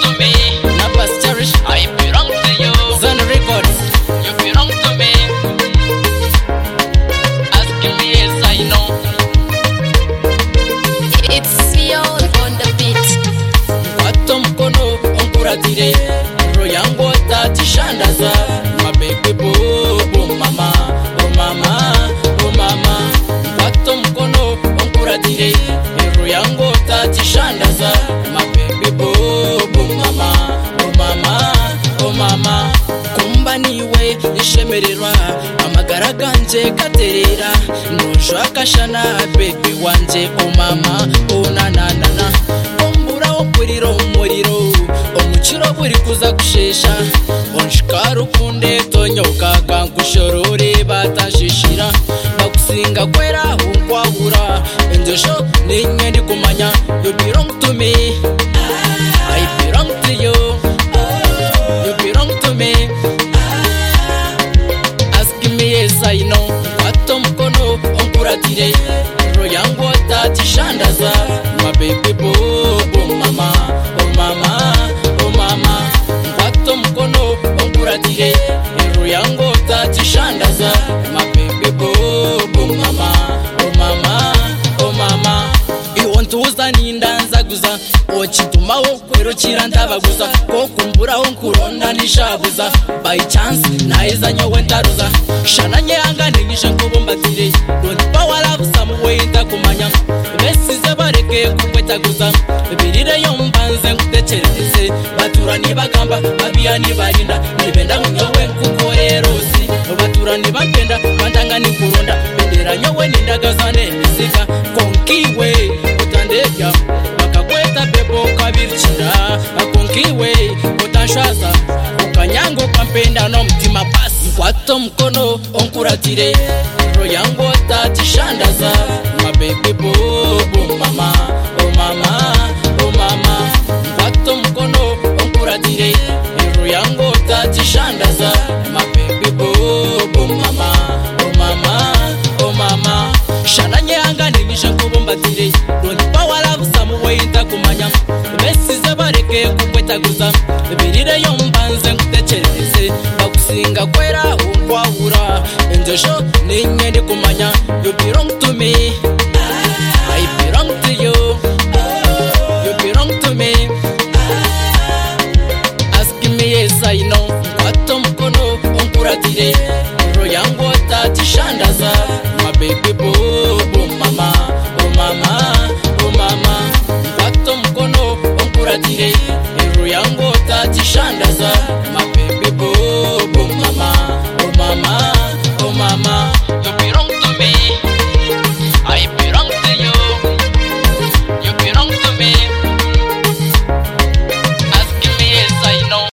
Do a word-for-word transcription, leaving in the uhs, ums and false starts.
to me. Napas Cherish, I belong to you. Zone Records. You belong to me. Ask me as I know. It's Fiol on the beat. Kwato mkono onkuratire roho yangu tatishandaza. My baby boo boo mama, oh mama, oh mama. Kwato mkono onkuratire roho yangu tatishandaza. My baby boo boo mama, oh mama, oh mama. Kumba niwe ishemererwa amagara ganje katerera nujo akashana baby wanje, oh mama, oh na na na na. Kumbura okuriro umuriro omuchiro buri kuza gushesha onshikara ukunde tonyoka kangushorore batashishira bagusinga kwera unkwahura enjosho ninye ndi kumanya. You belong to me, I belong to you. You belong to me. Ask me yes I know. Kwato mkono onkuratire roho yangu tatishandaza. My baby boo boo mama, oh mama, oh mama. Kwato mkono onkuratire roho yangu tatishandaza. My baby boo boo mama, oh mama, oh mama. Iwontuza nindanza guza ochitumaho kwero chirandabaguza ko kumburaho nkuronda nishabuza. By chance naiza nyowe ndaruza shananye anganisha nkubumbatire don't power love samuwe ndakumanya besize bareke kukwetaguza birire yombanze nkutekereze baturani bagamba babiya nibarinda nibenda nyowe kukorerosi baturani bapenda bandanga nikuronda bendera nyowe nindagazane misika konkiwe utandebya bakakweta bebo kabirchira konkiwe utanshaza ukanyango kampenda no mtima pasi. Kwato mkono onkuratire roho yangu tatishandaza. My baby boo boo mama, oh mama, oh mama. Kwato mkono onkuratire roho yangu tatishandaza. My baby boo boo mama, oh mama, oh mama. Shananye anganisha nkubumbatire don't power love samuwe ndakumanya besize bareke kukwetaguza birire yombanze nkutekereze bagusinga kwera unkwahura enjosho ninye ndi kumanya. You belong to me, I belong to you. You belong to me. Ask me yes I know. Kwato mkono onkuratire roho yangu tatishandaza. My baby boo boo mama, oh mama, oh mama. Kwato mkono onkuratire roho yangu tatishandaza.